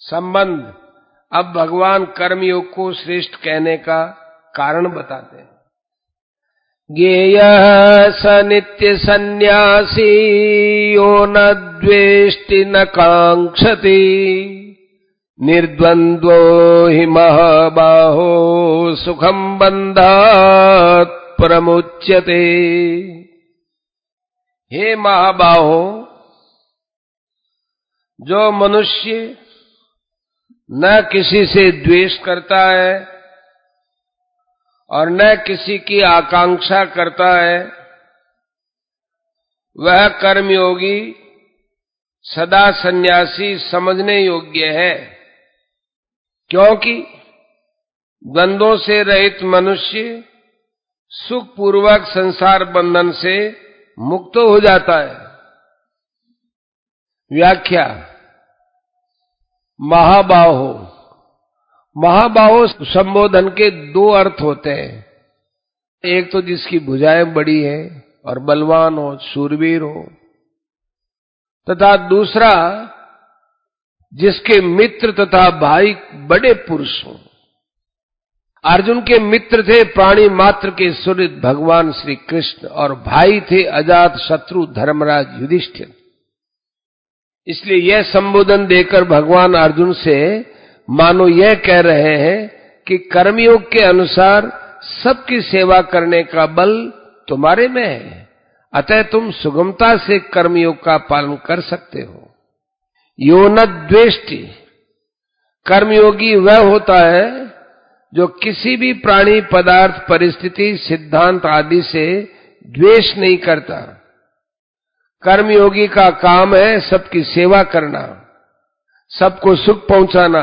संबंध अब भगवान कर्मयोग को श्रेष्ठ कहने का कारण बताते हैं। ज्ञेयः स नित्य सन्यासी यो न द्वेष्टि न कांक्षति निर्द्वन्द्वो हि महाबाहो सुखं बन्धात् प्रमुच्यते। हे महाबाहो, जो मनुष्य न किसी से द्वेष करता है और न किसी की आकांक्षा करता है, वह कर्मयोगी सदा सन्यासी समझने योग्य है। क्योंकि द्वंद्वों से रहित मनुष्य सुखपूर्वक संसार बंधन से मुक्त हो जाता है। व्याख्या। महाबाहो, महाबाहो संबोधन के दो अर्थ होते हैं। एक तो जिसकी भुजाएं बड़ी है और बलवान हो, शूरवीर हो, तथा दूसरा जिसके मित्र तथा भाई बड़े पुरुष हों। अर्जुन के मित्र थे प्राणी मात्र के सूर्य भगवान श्री कृष्ण और भाई थे अजात शत्रु धर्मराज युधिष्ठिर। इसलिए यह संबोधन देकर भगवान अर्जुन से मानो यह कह रहे हैं कि कर्मयोग के अनुसार सबकी सेवा करने का बल तुम्हारे में है, अतः तुम सुगमता से कर्मयोग का पालन कर सकते हो। यो न द्वेष्टि, कर्मयोगी वह होता है जो किसी भी प्राणी पदार्थ परिस्थिति सिद्धांत आदि से द्वेष नहीं करता। कर्मयोगी का काम है सबकी सेवा करना, सबको सुख पहुंचाना।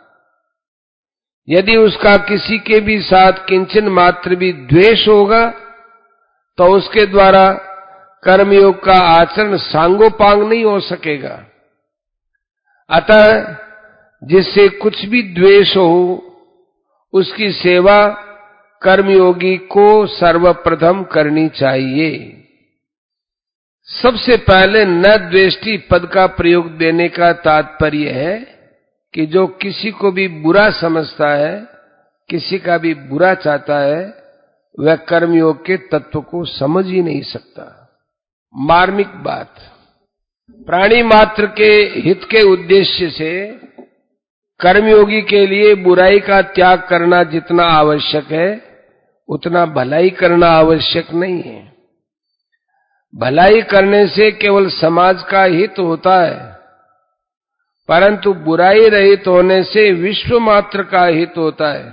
यदि उसका किसी के भी साथ किंचन मात्र भी द्वेष होगा तो उसके द्वारा कर्मयोग का आचरण सांगोपांग नहीं हो सकेगा। अतः जिससे कुछ भी द्वेष हो उसकी सेवा कर्मयोगी को सर्वप्रथम करनी चाहिए। सबसे पहले न द्वेष्टि पद का प्रयोग देने का तात्पर्य है कि जो किसी को भी बुरा समझता है, किसी का भी बुरा चाहता है, वह कर्मयोग के तत्व को समझ ही नहीं सकता। मार्मिक बात, प्राणी मात्र के हित के उद्देश्य से कर्मयोगी के लिए बुराई का त्याग करना जितना आवश्यक है उतना भलाई करना आवश्यक नहीं है। भलाई करने से केवल समाज का हित होता है, परंतु बुराई रहित होने से विश्व मात्र का हित होता है।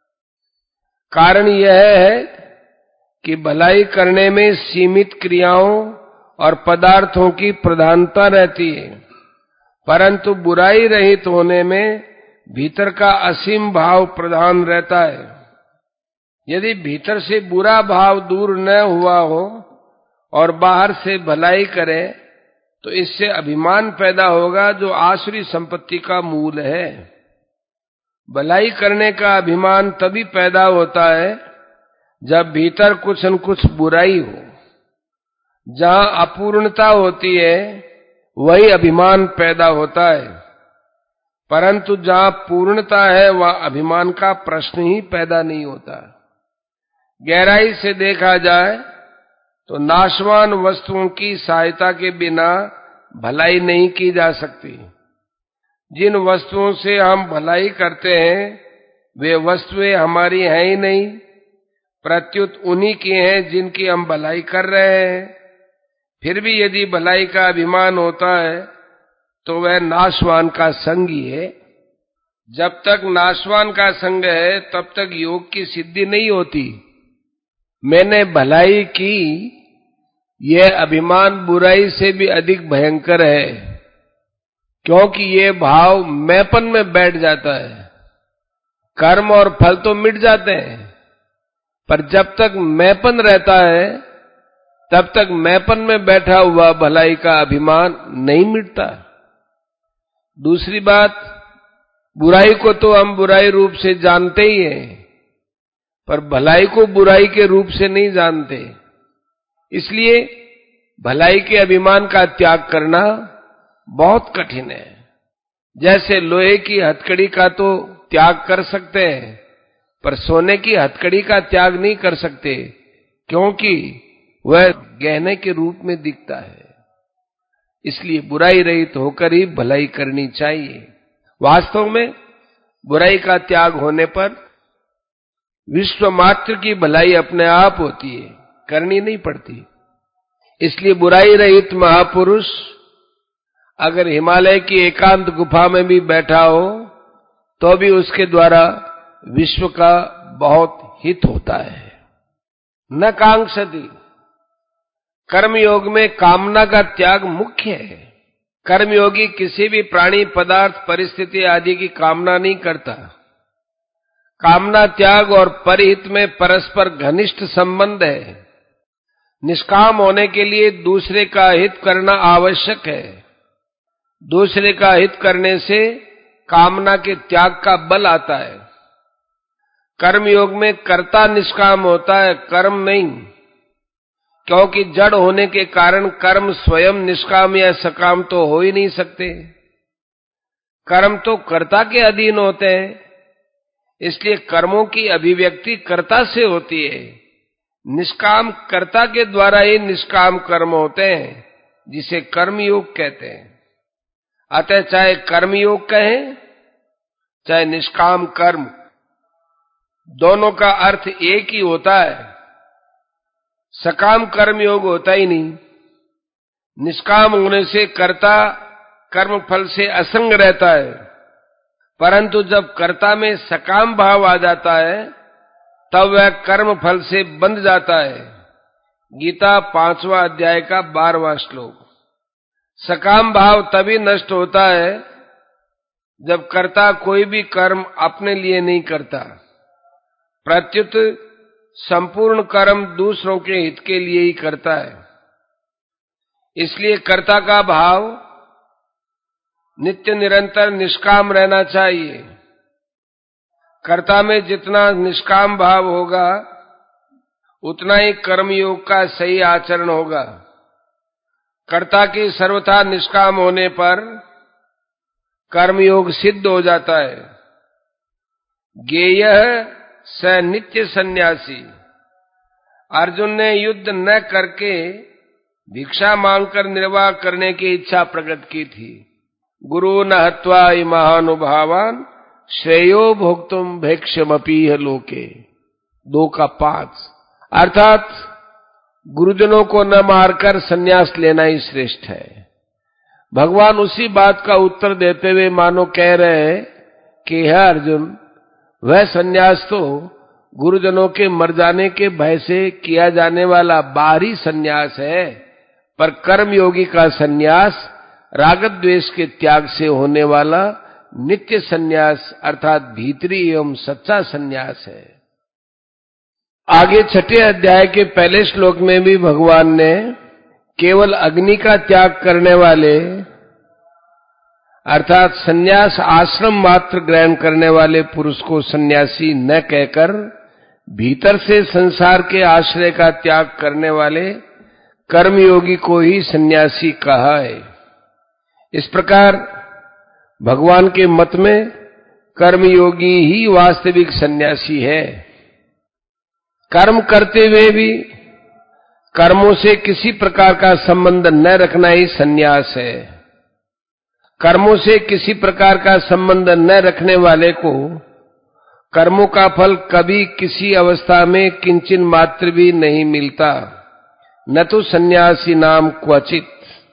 कारण यह है कि भलाई करने में सीमित क्रियाओं और पदार्थों की प्रधानता रहती है, परंतु बुराई रहित होने में भीतर का असीम भाव प्रधान रहता है। यदि भीतर से बुरा भाव दूर न हुआ हो और बाहर से भलाई करें तो इससे अभिमान पैदा होगा जो आसुरी संपत्ति का मूल है। भलाई करने का अभिमान तभी पैदा होता है जब भीतर कुछ न कुछ बुराई हो। जहां अपूर्णता होती है वही अभिमान पैदा होता है, परंतु जहां पूर्णता है वहां अभिमान का प्रश्न ही पैदा नहीं होता। गहराई से देखा जाए तो नाशवान वस्तुओं की सहायता के बिना भलाई नहीं की जा सकती। जिन वस्तुओं से हम भलाई करते हैं वे वस्तुएं हमारी हैं ही नहीं, प्रत्युत उन्हीं की हैं जिनकी हम भलाई कर रहे हैं। फिर भी यदि भलाई का अभिमान होता है तो वह नाशवान का संग ही है। जब तक नाशवान का संग है तब तक योग की सिद्धि नहीं होती। मैंने भलाई की, यह अभिमान बुराई से भी अधिक भयंकर है, क्योंकि ये भाव मैंपन में बैठ जाता है। कर्म और फल तो मिट जाते हैं, पर जब तक मैंपन रहता है तब तक मैंपन में बैठा हुआ भलाई का अभिमान नहीं मिटता। दूसरी बात, बुराई को तो हम बुराई रूप से जानते ही हैं, पर भलाई को बुराई के रूप से नहीं जानते। इसलिए भलाई के अभिमान का त्याग करना बहुत कठिन है। जैसे लोहे की हथकड़ी का तो त्याग कर सकते हैं, पर सोने की हथकड़ी का त्याग नहीं कर सकते, क्योंकि वह गहने के रूप में दिखता है। इसलिए बुराई रहित होकर ही भलाई करनी चाहिए। वास्तव में बुराई का त्याग होने पर विश्व मात्र की भलाई अपने आप होती है, करनी नहीं पड़ती। इसलिए बुराई रहित महापुरुष अगर हिमालय की एकांत गुफा में भी बैठा हो तो भी उसके द्वारा विश्व का बहुत हित होता है। न कांक्षति, कर्मयोग में कामना का त्याग मुख्य है। कर्मयोगी किसी भी प्राणी, पदार्थ, परिस्थिति आदि की कामना नहीं करता। कामना त्याग और परहित में परस्पर घनिष्ठ संबंध है। निष्काम होने के लिए दूसरे का हित करना आवश्यक है। दूसरे का हित करने से कामना के त्याग का बल आता है। कर्मयोग में कर्ता निष्काम होता है, कर्म नहीं, क्योंकि जड़ होने के कारण कर्म स्वयं निष्काम या सकाम तो हो ही नहीं सकते। कर्म तो कर्ता के अधीन होते हैं, इसलिए कर्मों की अभिव्यक्ति कर्ता से होती है। निष्काम कर्ता के द्वारा ही निष्काम कर्म होते हैं, जिसे कर्मयोग कहते हैं। अतः चाहे कर्मयोग कहें चाहे निष्काम कर्म, दोनों का अर्थ एक ही होता है। सकाम कर्मयोग होता ही नहीं। निष्काम होने से कर्ता कर्म फल से असंग रहता है, परंतु जब कर्ता में सकाम भाव आ जाता है तब वह कर्म फल से बंध जाता है। गीता 5वां अध्याय का 12वां श्लोक। सकाम भाव तभी नष्ट होता है जब कर्ता कोई भी कर्म अपने लिए नहीं करता, प्रत्युत संपूर्ण कर्म दूसरों के हित के लिए ही करता है। इसलिए कर्ता का भाव नित्य निरंतर निष्काम रहना चाहिए। कर्ता में जितना निष्काम भाव होगा उतना ही कर्मयोग का सही आचरण होगा। कर्ता के सर्वथा निष्काम होने पर कर्मयोग सिद्ध हो जाता है। ज्ञेयः स नित्य सन्यासी। अर्जुन ने युद्ध न करके भिक्षा मांगकर निर्वाह करने की इच्छा प्रकट की थी। गुरु न हत्वा महानुभावान श्रेयो भोक्तुम भिक्षमपीह लोके। 2:5। अर्थात गुरुजनों को न मारकर सन्यास लेना ही श्रेष्ठ है। भगवान उसी बात का उत्तर देते हुए मानो कह रहे हैं कि हे अर्जुन, वह सन्यास तो गुरुजनों के मर जाने के भय से किया जाने वाला बाहरी सन्यास है, पर कर्मयोगी का सन्यास राग द्वेष के त्याग से होने वाला नित्य सन्यास अर्थात भीतरी एवं सच्चा सन्यास है। आगे 6ठे अध्याय के पहले श्लोक में भी भगवान ने केवल अग्नि का त्याग करने वाले अर्थात सन्यास आश्रम मात्र ग्रहण करने वाले पुरुष को सन्यासी न कहकर भीतर से संसार के आश्रय का त्याग करने वाले कर्मयोगी को ही सन्यासी कहा है। इस प्रकार भगवान के मत में कर्मयोगी ही वास्तविक सन्यासी है। कर्म करते हुए भी कर्मों से किसी प्रकार का संबंध न रखना ही सन्यास है। कर्मों से किसी प्रकार का संबंध न रखने वाले को कर्मों का फल कभी किसी अवस्था में किंचिन मात्र भी नहीं मिलता, न तो सन्यासी नाम क्वचित।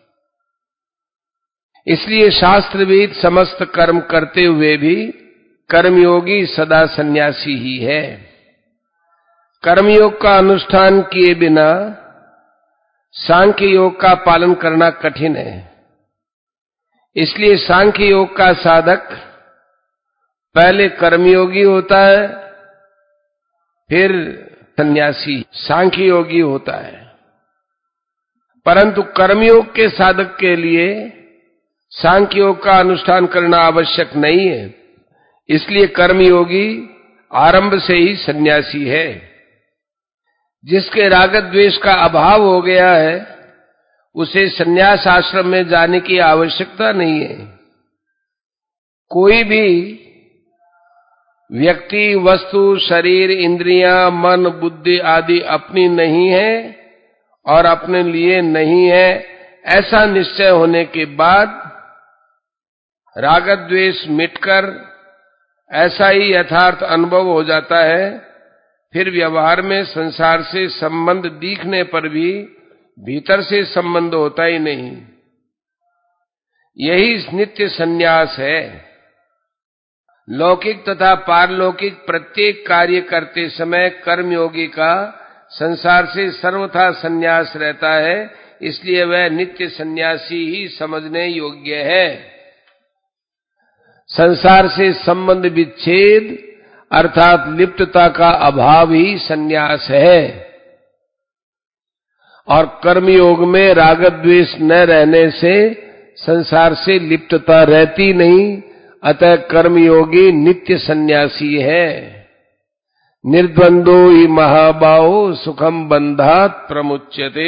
इसलिए शास्त्रविद समस्त कर्म करते हुए भी कर्मयोगी सदा सन्यासी ही है। कर्मयोग का अनुष्ठान किए बिना सांख्य योग का पालन करना कठिन है। इसलिए सांख्य योग का साधक पहले कर्मयोगी होता है, फिर सन्यासी सांख्य योगी होता है। परंतु कर्मयोग के साधक के लिए सांख्य योग का अनुष्ठान करना आवश्यक नहीं है। इसलिए कर्मयोगी आरंभ से ही सन्यासी है। जिसके राग द्वेष का अभाव हो गया है उसे सन्यास आश्रम में जाने की आवश्यकता नहीं है। कोई भी व्यक्ति, वस्तु, शरीर, इंद्रियां, मन, बुद्धि आदि अपनी नहीं है और अपने लिए नहीं है, ऐसा निश्चय होने के बाद राग द्वेष मिटकर ऐसा ही यथार्थ अनुभव हो जाता है। फिर व्यवहार में संसार से संबंध दिखने पर भी भीतर से संबंध होता ही नहीं। यही नित्य संन्यास है। लौकिक तथा पारलौकिक प्रत्येक कार्य करते समय कर्मयोगी का संसार से सर्वथा संन्यास रहता है, इसलिए वह नित्य सन्यासी ही समझने योग्य है। संसार से संबंध विच्छेद अर्थात लिप्तता का अभाव ही संन्यास है। और कर्मयोग में राग द्वेष न रहने से संसार से लिप्तता रहती नहीं, अतः कर्मयोगी नित्य सन्यासी है। निर्द्वंदो हि महाबाहो सुखम बंधात प्रमुच्यते।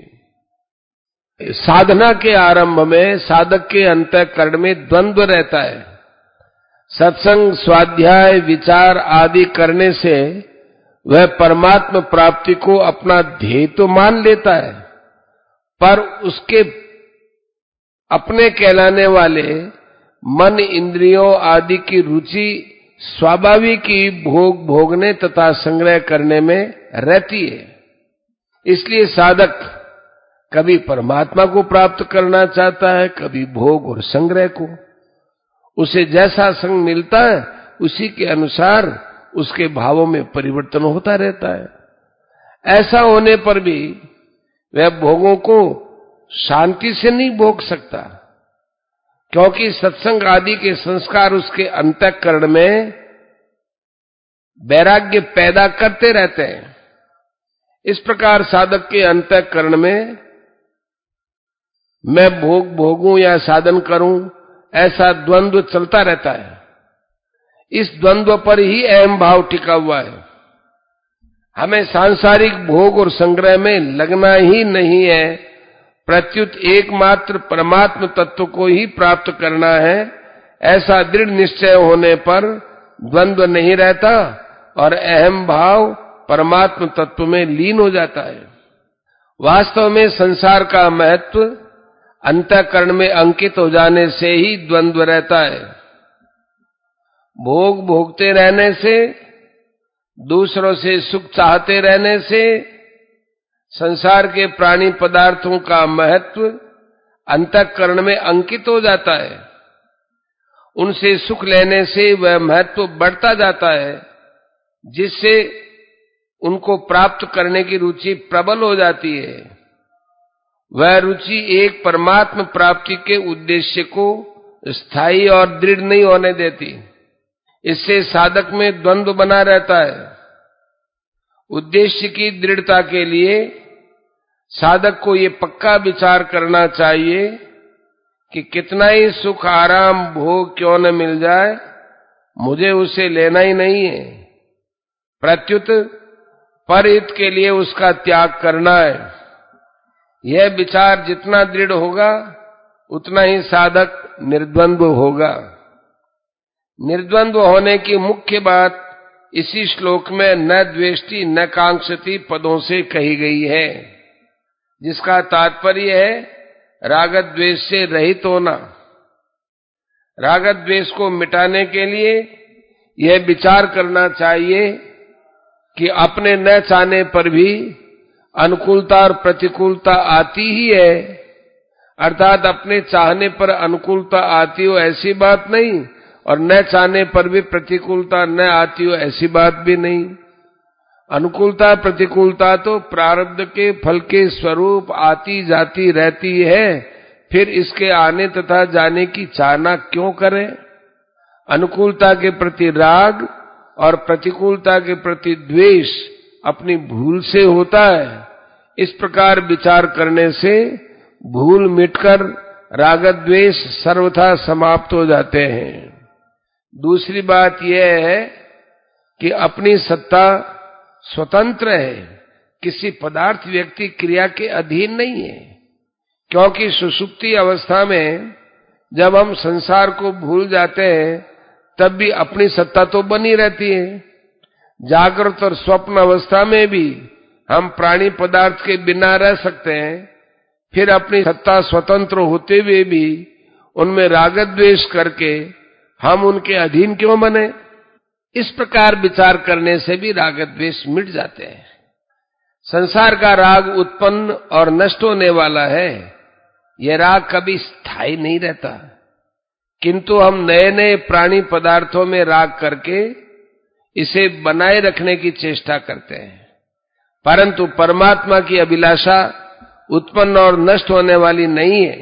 साधना के आरंभ में साधक के अंतःकरण में द्वंद्व रहता है। सत्संग, स्वाध्याय, विचार आदि करने से वह परमात्म प्राप्ति को अपना ध्येय तो मान लेता है, पर उसके अपने कहलाने वाले मन, इंद्रियों आदि की रुचि स्वाभाविक ही भोग भोगने तथा संग्रह करने में रहती है। इसलिए साधक कभी परमात्मा को प्राप्त करना चाहता है, कभी भोग और संग्रह को। उसे जैसा संग मिलता है उसी के अनुसार उसके भावों में परिवर्तन होता रहता है। ऐसा होने पर भी वह भोगों को शांति से नहीं भोग सकता, क्योंकि सत्संग आदि के संस्कार उसके अंतःकरण में वैराग्य पैदा करते रहते हैं। इस प्रकार साधक के अंतःकरण में मैं भोग भोगूं या साधन करूं, ऐसा द्वंद्व चलता रहता है। इस द्वंद्व पर ही अहम भाव टिका हुआ है। हमें सांसारिक भोग और संग्रह में लगना ही नहीं है, प्रत्युत एकमात्र परमात्म तत्व को ही प्राप्त करना है। ऐसा दृढ़ निश्चय होने पर द्वंद्व नहीं रहता और अहम भाव परमात्म तत्व में लीन हो जाता है। वास्तव में संसार का महत्व अंतःकरण में अंकित हो जाने से ही द्वंद्व रहता है। भोग भोगते रहने से, दूसरों से सुख चाहते रहने से संसार के प्राणी पदार्थों का महत्व अंतःकरण में अंकित हो जाता है। उनसे सुख लेने से वह महत्व बढ़ता जाता है, जिससे उनको प्राप्त करने की रुचि प्रबल हो जाती है। वह रुचि एक परमात्म प्राप्ति के उद्देश्य को स्थायी और दृढ़ नहीं होने देती। इससे साधक में द्वंद्व बना रहता है। उद्देश्य की दृढ़ता के लिए साधक को ये पक्का विचार करना चाहिए कि कितना ही सुख, आराम, भोग क्यों न मिल जाए, मुझे उसे लेना ही नहीं है। प्रत्युत परहित के लिए उसका त्याग करना है। यह विचार जितना दृढ़ होगा उतना ही साधक निर्द्वंद्व होगा। निर्द्वंद्व होने की मुख्य बात इसी श्लोक में न द्वेष्टि न कांक्षति पदों से कही गई है, जिसका तात्पर्य है राग द्वेष से रहित होना। राग द्वेष को मिटाने के लिए यह विचार करना चाहिए कि अपने न चाहने पर भी अनुकूलता और प्रतिकूलता आती ही है, अर्थात अपने चाहने पर अनुकूलता आती हो ऐसी बात नहीं, और न चाहने पर भी प्रतिकूलता न आती हो ऐसी बात भी नहीं। अनुकूलता प्रतिकूलता तो प्रारब्ध के फल के स्वरूप आती जाती रहती है, फिर इसके आने तथा जाने की चाहना क्यों करें। अनुकूलता के प्रति राग और प्रतिकूलता के प्रति द्वेष अपनी भूल से होता है। इस प्रकार विचार करने से भूल मिटकर राग द्वेष सर्वथा समाप्त हो जाते हैं। दूसरी बात यह है कि अपनी सत्ता स्वतंत्र है, किसी पदार्थ व्यक्ति क्रिया के अधीन नहीं है, क्योंकि सुषुप्ति अवस्था में जब हम संसार को भूल जाते हैं तब भी अपनी सत्ता तो बनी रहती है। जागृत और स्वप्न अवस्था में भी हम प्राणी पदार्थ के बिना रह सकते हैं, फिर अपनी सत्ता स्वतंत्र होते हुए भी उनमें राग द्वेष करके हम उनके अधीन क्यों बने? इस प्रकार विचार करने से भी राग द्वेष मिट जाते हैं। संसार का राग उत्पन्न और नष्ट होने वाला है। यह राग कभी स्थायी नहीं रहता, किंतु हम नए नए प्राणी पदार्थों में राग करके इसे बनाए रखने की चेष्टा करते हैं। परंतु परमात्मा की अभिलाषा उत्पन्न और नष्ट होने वाली नहीं है,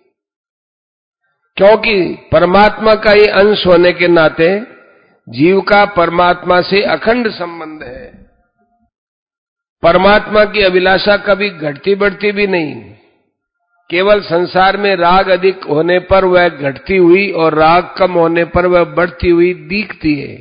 क्योंकि परमात्मा का ही अंश होने के नाते जीव का परमात्मा से अखंड संबंध है। परमात्मा की अभिलाषा कभी घटती बढ़ती भी नहीं, केवल संसार में राग अधिक होने पर वह घटती हुई और राग कम होने पर वह बढ़ती हुई दिखती है।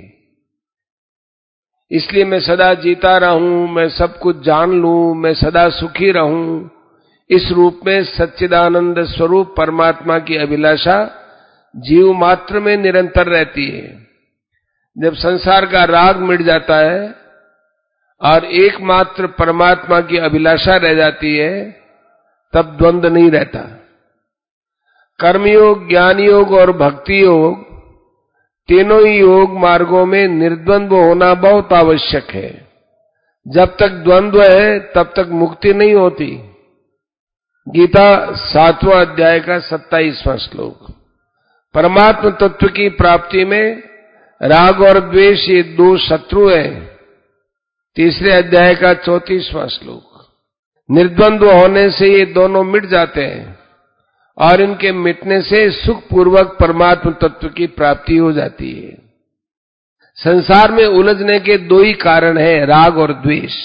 इसलिए मैं सदा जीता रहूं, मैं सब कुछ जान लूं, मैं सदा सुखी रहूं, इस रूप में सच्चिदानंद स्वरूप परमात्मा की अभिलाषा जीव मात्र में निरंतर रहती है। जब संसार का राग मिट जाता है और एकमात्र परमात्मा की अभिलाषा रह जाती है, तब द्वंद्व नहीं रहता। कर्मयोग, ज्ञान योग और भक्ति योग, तीनों ही योग मार्गों में निर्द्वंद्व होना बहुत आवश्यक है। जब तक द्वंद्व है तब तक मुक्ति नहीं होती। गीता 7वां अध्याय का 27वां श्लोक। परमात्म तत्व की प्राप्ति में राग और द्वेष ये दो शत्रु हैं। 3 अध्याय का 34वां श्लोक। निर्द्वंद्व होने से ये दोनों मिट जाते हैं और इनके मिटने से सुख पूर्वक परमात्म तत्व की प्राप्ति हो जाती है। संसार में उलझने के दो ही कारण हैं, राग और द्वेष।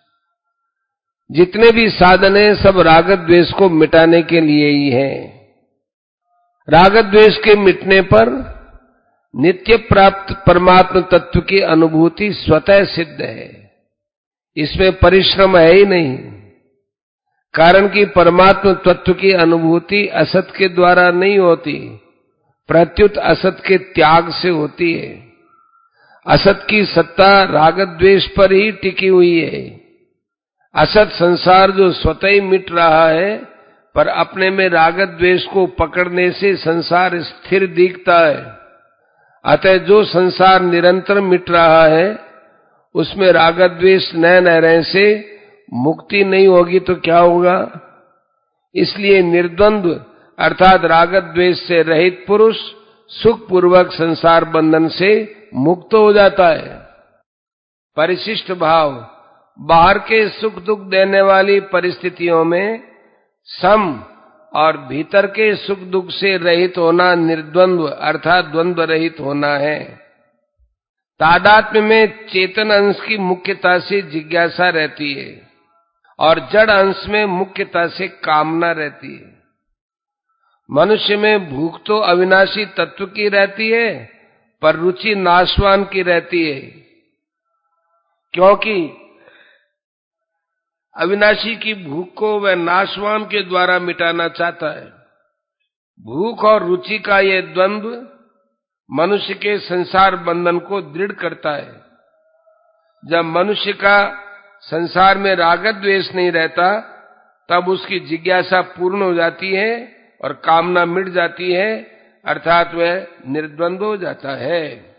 जितने भी साधन हैं सब राग द्वेष को मिटाने के लिए ही हैं। राग द्वेष के मिटने पर नित्य प्राप्त परमात्म तत्व की अनुभूति स्वतः सिद्ध है, इसमें परिश्रम है ही नहीं। कारण कि परमात्म तत्व की अनुभूति असत के द्वारा नहीं होती, प्रत्युत असत के त्याग से होती है। असत की सत्ता राग द्वेष पर ही टिकी हुई है। असत संसार जो स्वतः ही मिट रहा है, पर अपने में राग द्वेष को पकड़ने से संसार स्थिर दिखता है। अतः जो संसार निरंतर मिट रहा है, उसमें राग द्वेष न रहने से मुक्ति नहीं होगी तो क्या होगा? इसलिए निर्द्वंद्व अर्थात राग द्वेष से रहित पुरुष सुख पूर्वक संसार बंधन से मुक्त हो जाता है। परिशिष्ट भाव बाहर के सुख दुख देने वाली परिस्थितियों में सम और भीतर के सुख दुख से रहित होना निर्द्वंद्व अर्थात द्वंद्व रहित होना है। तादात्म्य में चेतन अंश की मुख्यता से जिज्ञासा रहती है और जड़ अंश में मुख्यता से कामना रहती है। मनुष्य में भूख तो अविनाशी तत्व की रहती है, पर रुचि नाशवान की रहती है, क्योंकि अविनाशी की भूख को वह नाशवान के द्वारा मिटाना चाहता है। भूख और रुचि का यह द्वंद्व मनुष्य के संसार बंधन को दृढ़ करता है। जब मनुष्य का संसार में राग द्वेष नहीं रहता, तब उसकी जिज्ञासा पूर्ण हो जाती है और कामना मिट जाती है, अर्थात वह निर्द्वंद्व हो जाता है।